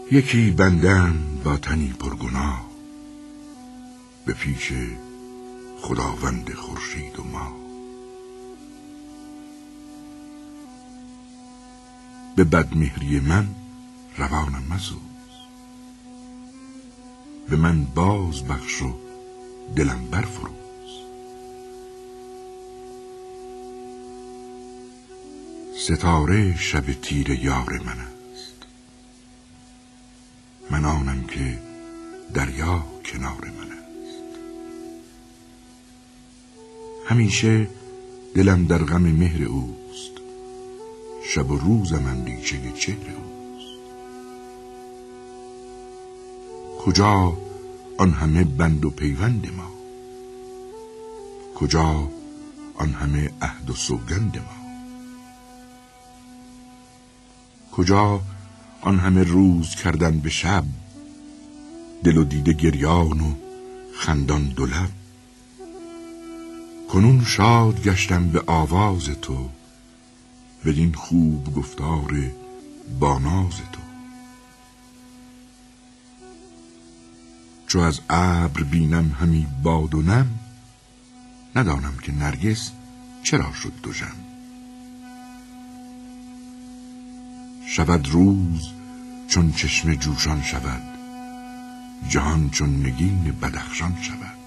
یکی بندم با تنی پرگناه، به پیش خداوند خورشید و ماه. به بدمهری من روانم مسوز، به من باز بخش و دلم برفروز. ستاره شب تیره یار من است، من آنم که دریا کنار من است. همیشه دلم در غم مهر اوست، شب و روزم اندیشه چهر اوست. کجا آن همه بند و پیوند ما، کجا آن همه عهد و سوگند ما، کجا آن همه روز کردن به شب، دل و دیده گریان و خندان دو لب. کنون شاد گشتم به آواز تو، بدین خوب گفتار با ناز تو. چو از ابر بینم همی باد و نم، ندانم که نرگس چرا شد دژم. شود روز چون چشمه جوشان شود، جهان چون نگین بدخشان شود.